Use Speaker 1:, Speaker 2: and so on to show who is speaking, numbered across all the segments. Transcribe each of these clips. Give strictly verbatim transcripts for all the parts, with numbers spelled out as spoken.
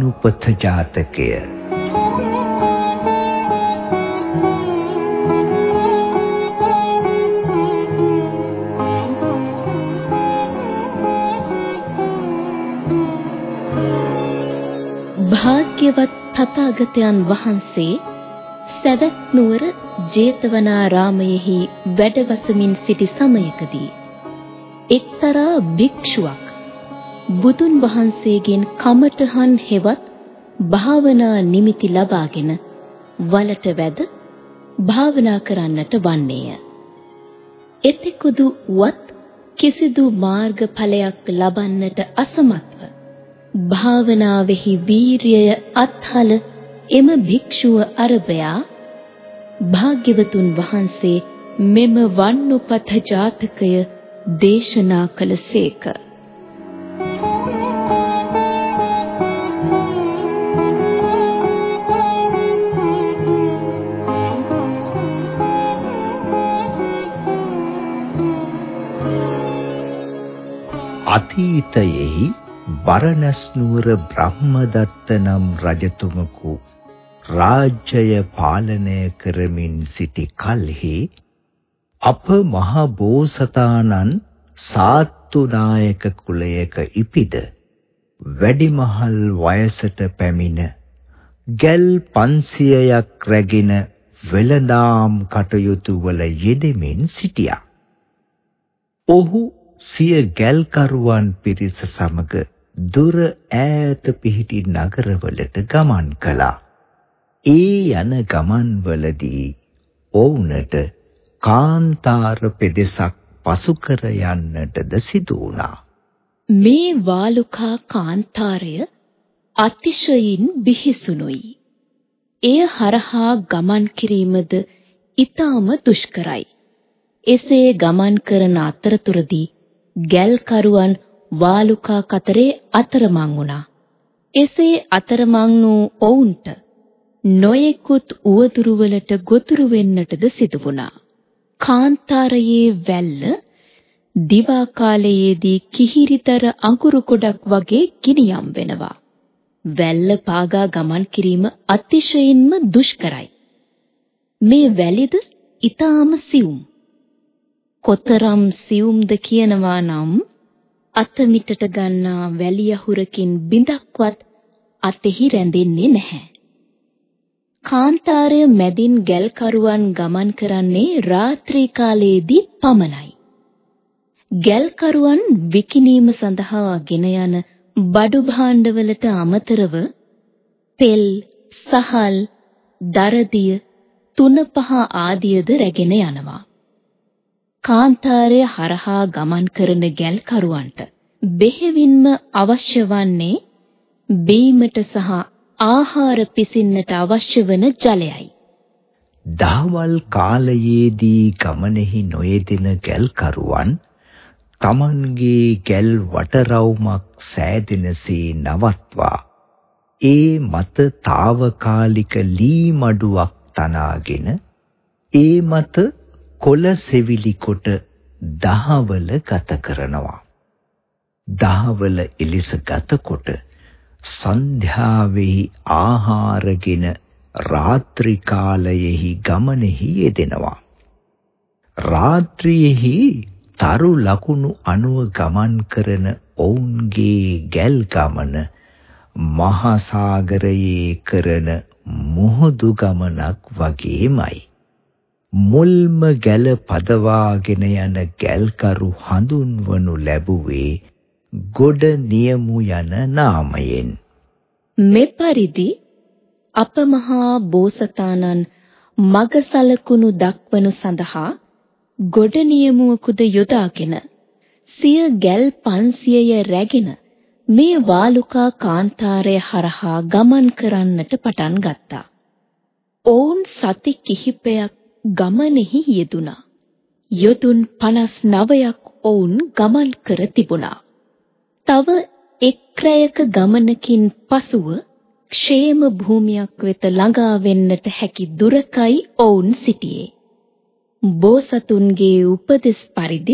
Speaker 1: වන්නුපත ජාතකය.
Speaker 2: භාග්‍යවත් තථාගතයන් වහන්සේ සවැත් නුවර ජේතවනාරාමයෙහි වැඩවසමින් සිටි සමයකදී එක්තරා භික්ෂුවක් බුදුන් වහන්සේගෙන් කමඨහන් හෙවත් භාවනා නිමිති ලබාගෙන වලට වැද භාවනා කරන්නට වන්නේය. එතෙකුදු වත් කිසිදු මාර්ගඵලයක් ලබන්නට අසමත්ව භාවනාවෙහි වීරිය අත්හල එම භික්ෂුව අරබයා භාග්‍යවතුන් වහන්සේ මෙම වන්නුපත ජාතකය දේශනා කළසේක.
Speaker 1: අතීතයෙහි බරණැස් නුවර බ්‍රහ්මදත්ත නම් රජතුමකු රාජ්‍යය පාලනය කරමින් සිටි කල්හි අප මහ බෝසතාණන් සාත්තු නායක කුලයක ඉපිද වැඩිමහල් වයසට පැමිණ ගල් පන්සියයක් රැගෙන වෙළඳාම් කටයුතු වල යෙදෙමින් සිටියා. ඔහු සිය ගල්කරුවන් පිරිස සමග දුර ඈත පිහිටි නගරවලට ගමන් කළා. ඒ යන ගමන්වලදී ඔවුන්ට කාන්තාර පෙදෙසක් පසු කර යන්නටද සිදු වුණා.
Speaker 2: මේ වාලුකා කාන්තාරය අතිශයින් බිහිසුණුයි. එය හරහා ගමන් කිරීමද ඊටම දුෂ්කරයි. එසේ ගමන් කරන අතරතුරදී ගල්කරුවන් වාලුකා කතරේ අතරමං වුණා. එසේ අතරමං වූ ඔවුන්ට නොයෙකුත් උවදුරු වලට ගොදුරු වෙන්නටද සිදු වුණා. කාන්තාරයේ වැල්ල දිවා කාලයේදී කිහිරිතර අඟුරු ගොඩක් වගේ ගිනියම් වෙනවා. වැල්ල පාගා ගමන් කිරීම අතිශයින්ම දුෂ්කරයි. මේ වැලිද ඊටාම සියුම්. කොතරම් සියුම්ද කියනවා නම් අතමිටට ගන්නා වැලි යහුරකින් බිඳක්වත් අතෙහි රැඳෙන්නේ නැහැ. කාන්තාරය මැදින් ගල්කරුවන් ගමන් කරන්නේ රාත්‍රී කාලයේදී පමණයි. ගල්කරුවන් විකිණීම සඳහා ගෙන යන බඩු භාණ්ඩවලට අමතරව තෙල්, සහල්, දරදිය, තුනපහ ආදියද රැගෙන යනවා. කාන්තාරය හරහා ගමන් කරන ගල්කරුවන්ට බෙහෙවින්ම අවශ්‍ය වන්නේ බීමට සහ ආහාර පිසින්නට අවශ්‍ය වන ජලයයි.
Speaker 1: දහවල් කාලයේදී ගමනෙහි නොයෙදෙන ගල්කරුවන් තමන්ගේ ගල් වටරවුමක් සෑදෙනසේ නවත්වා ඒ මත తాවකාලික ලී මඩුවක් තනාගෙන ඒ මත කොළ සෙවිලි කොට දහවල ගත කරනවා. දහවල එලිස ගත කොට සන්ධ්‍යාවෙහි ආහාරගෙන රාත්‍රී කාලයෙහි ගමනෙහි යෙදෙනවා. රාත්‍රියෙහි තරු ලකුණු අනුව ගමන් කරන ඔවුන්ගේ ගල් ගමන මහා සාගරයේ කරන මුහුදු ගමනක් වගේමයි. මුල්ම ගැල පදවාගෙන යන ගල්කරු හඳුන්වනු ලැබුවේ ගොඩ නියමු යන නාමයෙන්.
Speaker 2: මෙපරිදි අප මහා බෝසතාණන් මග සලකුණු දක්වනු සඳහා ගොඩ නියමුවකුද යොදාගෙන සිය ගල් පන්සියය රැගෙන මේ වාලුකා කාන්තාරය හරහා ගමන් කරන්නට පටන් ගත්තා. ඔවුන් සති කිහිපයක් ගමනෙහි යෙදුණා. යොදුන් පනස් නවයක් ඔවුන් ගමන් කර තිබුණා. තව එක් රැයක ගමනකින් පසුව ക്ഷേම භූමියක් වෙත ළඟා වෙන්නට හැකි දුරකයි ඔවුන් සිටියේ. බෝසතුන්ගේ උපදෙස් පරිදි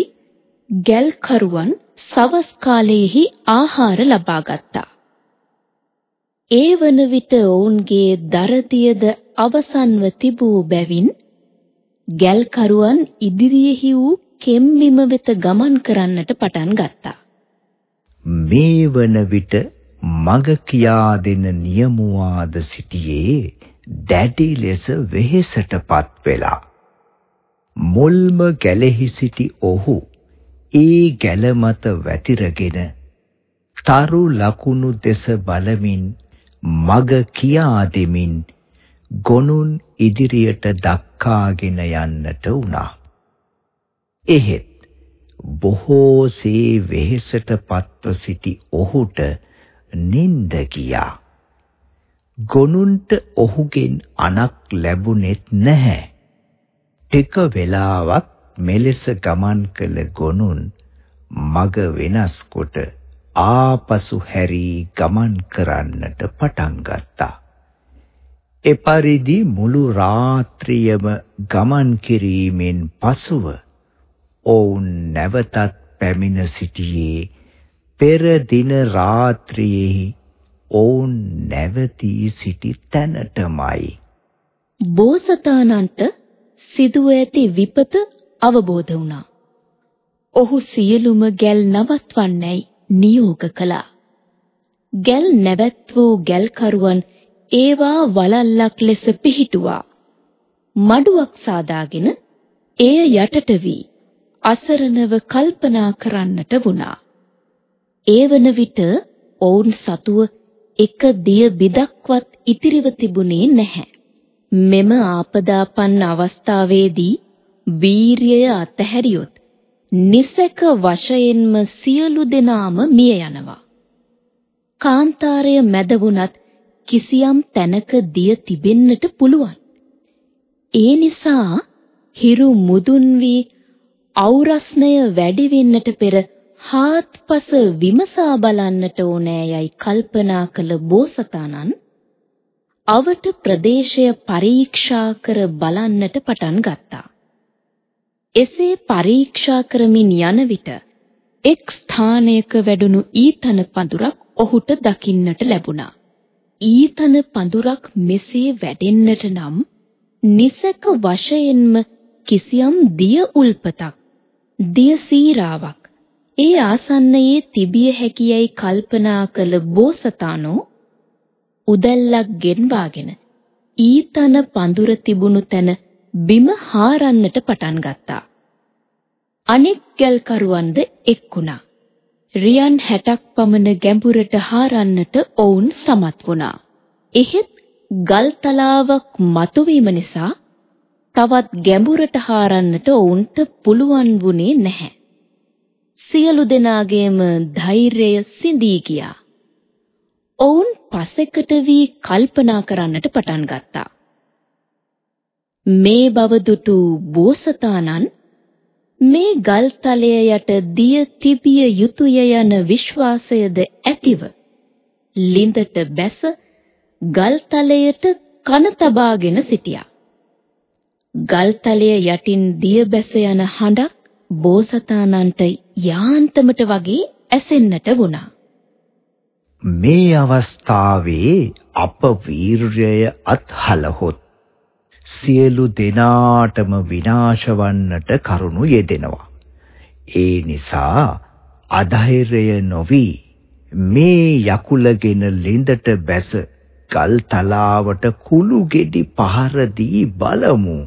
Speaker 2: ගල්කරුවන් සවස් කාලයේහි ආහාර ලබා ගත්තා. ඒ වන විට ඔවුන්ගේ දරදියද අවසන්ව තිබූ බැවින් ගැල්කරුවන් ඉදිරියෙහි වූ කෙම්බිම වෙත ගමන් කරන්නට පටන් ගත්තා.
Speaker 1: මේ වන විට මග කියා දෙන නියමුවාද සිටියේ දැඩි ලෙස වෙහෙසටපත් වෙලා. මුල්ම ගැලෙහි සිටි ඔහු ඒ ගැල මත වැතිරගෙන තරු ලකුණු දෙස බලමින් මග කියා දෙමින් ගොනුන් ඉදිරියට දක්කාගෙන යන්නට වුණා. එහෙත් බොහෝසේ වෙහෙසටපත්ව සිටි ඔහුට නින්ද ගියා. ගොනුන්ට ඔහුගෙන් අනක් ලැබුණෙත් නැහැ. ටික වේලාවක් මෙලෙස ගමන් කළ ගොනුන් මග වෙනස් කොට ආපසු හැරී ගමන් කරන්නට පටන් ගත්තා. එපරිදි මුළු රාත්‍රියම ගමන් කිරීමෙන් පසුව ඔවුන් නැවතත් පැමිණ සිටියේ පෙර දින රාත්‍රියේ ඔවුන් නැවතී සිටි තැනටමයි.
Speaker 2: බෝසතාණන්ට සිදුව ඇති විපත අවබෝධ වුණා. ඔහු සියලුම ගැල් නවත්වන්නයි නියෝග කළා. ගැල් නැවැත් වූ ගැල්කරුවන් ඒවා වලල්ලක් ලෙස පිහිටුවා. මඩුවක් සාදාගෙන එය යටට වී අසරණව කල්පනා කරන්නට වුණා. ඒ වන විට ඔවුන් සතුව එක දිය බිදක්වත් ඉතිරිව තිබුණේ නැහැ. මෙම ආපදාපන්න අවස්ථාවේදී වීරිය අතහැරියොත් නිසක වශයෙන්ම සියලු දෙනාම මිය යනවා. කාන්තාරය මැද වුණත් කිසියම් තැනක දිය තිබෙන්නට පුළුවන්. ඒ නිසා හිරු මුදුන් වී අවුරස්නය වැඩි වෙන්නට පෙර හාත්පස විමසා බලන්නට ඕනෑයයි කල්පනා කළ බෝසතාණන් අවට ප්‍රදේශය පරීක්ෂා කර බලන්නට පටන් ගත්තා. එසේ පරීක්ෂා කරමින් යන විට එක් ස්ථානයක වැඩුණු ඊතන පඳුරක් ඔහුට දකින්නට ලැබුණා. ඊතන පඳුරක් මෙසේ වැඩෙන්නට නම් නිසක වශයෙන්ම කිසියම් දිය උල්පතක්, දිය සීරාවක් ඒ ආසන්නයේ තිබිය හැකියයි කල්පනා කළ බෝසතාණෝ උදැල්ලක් ගෙන්වාගෙන ඊතන පඳුර තිබුණු තැන බිම හාරන්නට පටන් ගත්තා. අනෙක් ගැල්කරුවන්ද එක් වුණා. රියන් හැටක් පමණ ගැඹුරට හාරන්නට ඔවුන් සමත් වුණා. එහෙත් ගල් තලාවක් මතුවීම නිසා තවත් ගැඹුරට හාරන්නට ඔවුන්ට පුළුවන් වුණේ නැහැ. සියලු දෙනාගේම ධෛර්යය සිඳී ගියා. ඔවුන් පසෙකට වී කල්පනා කරන්නට පටන් ගත්තා. මේ බව දුටු බෝසතාණන් මේ ගල්තලය යට දිය තිබිය යුතුය යන විශ්වාසයද ඇතිව ලිඳට බැස ගල්තලයට කන තබාගෙන සිටියා. ගල්තලය යටින් දිය බැස යන හඬක් බෝසතාණන්ට යාන්තමට වගේ ඇසෙන්නට වුණා.
Speaker 1: මේ අවස්ථාවේ අප වීර්යය අත්හලහොත් සියලු දෙනාටම විනාශ වන්නට කරුණු යෙදෙනවා. ඒ නිසා අධෛර්ය නොවි මේ යකුලගෙන ලිඳට බැස ගල් තලාවට කුළු ගෙඩි පහර දී බලමු.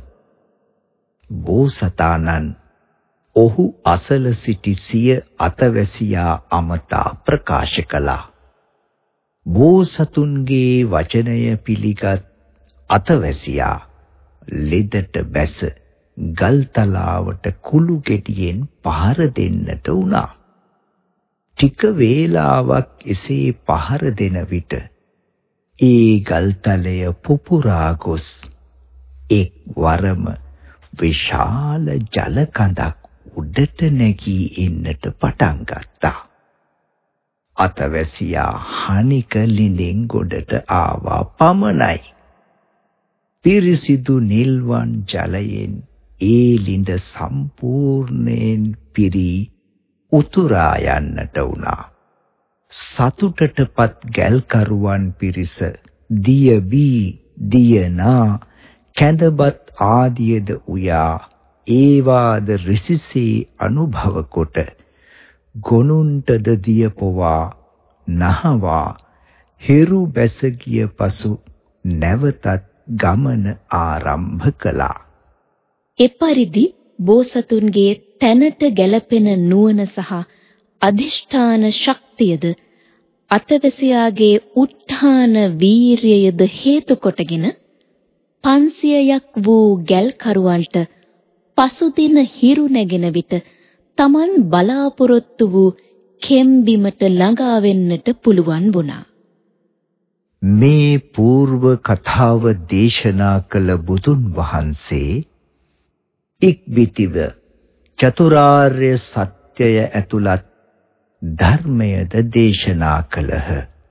Speaker 1: බෝසතාණන් ඔහු අසල සිටි සිය අතවැසියා අමතා ප්‍රකාශ කළා. බෝසතුන්ගේ වචනය පිළිගත් අතවැසියා ලිඳට බැස ගල් තලාවට කුළු ගෙඩියෙන් පහර දෙන්නට වුණා. ටික වේලාවක් එසේ පහර දෙන විට ඒ ගල්තලය පුපුරා ගොස් එක් වරම විශාල ජල කඳක් උඩට නැගී එන්නට පටන් ගත්තා. අතවැසියා හනික ලිඳෙන් ගොඩට ආවා පමණයි. පිරිසිදු නිල්වන් ජලයෙන් ඒ ලිඳ සම්පූර්ණයෙන් පිරී උතුරා යන්නට වුණා. සතුටටපත් ගැල්කරුවන් පිරිස දිය වී දියනා කැඳබත් ආදියද උයා ඒවාද රිසිසේ අනුභව කොට ගොනුන්ටද දිය පොවා නහවා හිරු බැස ගිය පසු නැවතත් ගමන ආරම්භ කළා.
Speaker 2: එපරිදි බෝසතුන්ගේ තැනට ගැලපෙන නුවණ සහ අධිෂ්ඨාන ශක්තියද අතවැසියාගේ උත්හාන වීරියද හේතු කොටගෙන පන්සියයක් වූ ගැල්කරුවන්ට පසුදින හිරු නැගෙන විට Taman බලාපොරොත්තු වූ කෙම්බිමට ළඟා වෙන්නට පුළුවන් වුණා.
Speaker 1: මේ పూర్ව කතාව දේශනා කළ බුදුන් වහන්සේ ඉක්බිතිව චතුරාර්ය සත්‍යය ඇතුළත් ධර්මයද දේශනා කළහ.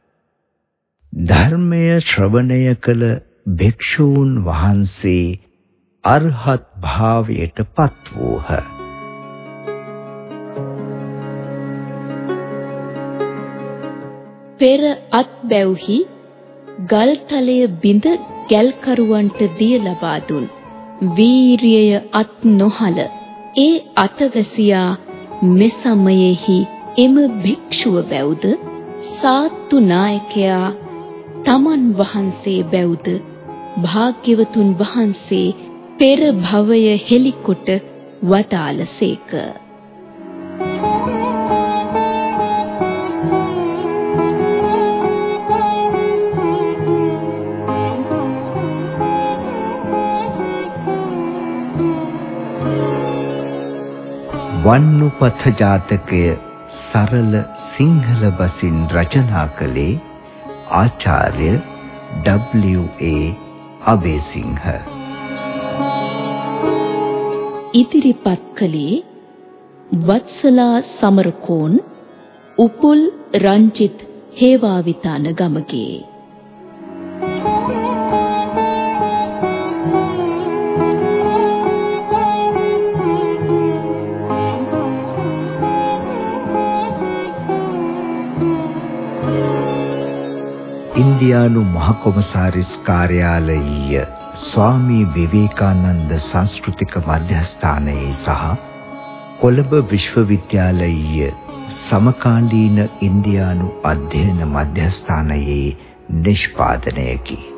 Speaker 1: ධර්මය ශ්‍රවණය කළ භික්ෂූන් වහන්සේ අරහත් භාවයට පත් වූහ.
Speaker 2: පෙර අත්බැව්හි ගල්තලය බිඳ ගැල්කරුවන්ට දිය ලබා දුන් වීරිය අත් නොහල ඒ අතවැසියා මෙසමයෙහි එම භික්ෂුව බැවුද සාත්තු නායකයා තමන් වහන්සේ බැවුද භාග්‍යවතුන් වහන්සේ පෙර භවය හෙලිකොට වදාළසේක.
Speaker 1: වන්නුපත ජාතකය සරල සිංහල බසින් රචනා කළේ ආචාර්ය ඩබ්ලිව්.ඒ. අබේසිංහ.
Speaker 2: ඉදිරිපත් කළේ වත්සලා සමරකෝන් උපුල් රංජිත් හේවාවිතාන ගමගේ.
Speaker 1: ඉන්දියානු මහකොමසාරිස් කාර්යාලයීය ස්වාමී විවේකානන්ද සංස්කෘතික මධ්‍යස්ථානයේ සහ කොළඹ විශ්වවිද්‍යාලයීය සමකාලීන ඉන්දියානු අධ්‍යයන මධ්‍යස්ථානයේ නිෂ්පාදනයකි.